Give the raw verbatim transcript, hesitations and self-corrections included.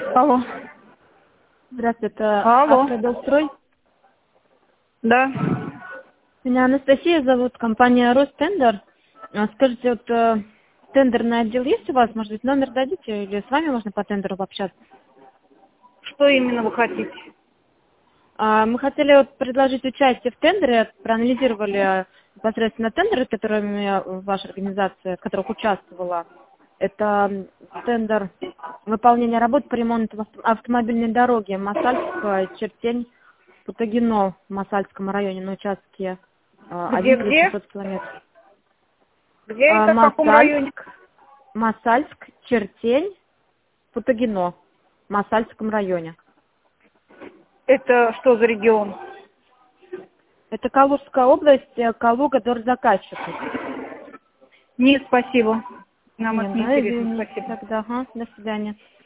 Алло. Здравствуйте, это Алло. Автодолстрой. Да. Меня Анастасия зовут, компания Ростендер. А, Скажите, вот э, тендерный отдел есть у вас? Может быть, номер дадите? Или с вами можно по тендеру пообщаться? Что именно вы хотите? А, Мы хотели вот предложить участие в тендере, проанализировали непосредственно тендеры, которыми ваша организация, в которых участвовала. Это м, тендер выполнения работ по ремонту авто- автомобильной дороги Масальск, Чертень, Путагино в Масальском районе на участке а, Где, один тысяча где? семьсот километров. Где А, это, в каком Масальск, районе? Масальск, Чертень, Путагино в Масальском районе. Это что за регион? Это Калужская область, э, Калуга, дорзаказчик. Нет, спасибо. Нам это Нет, не да, интересно, извините спасибо. тогда. Ага, до свидания.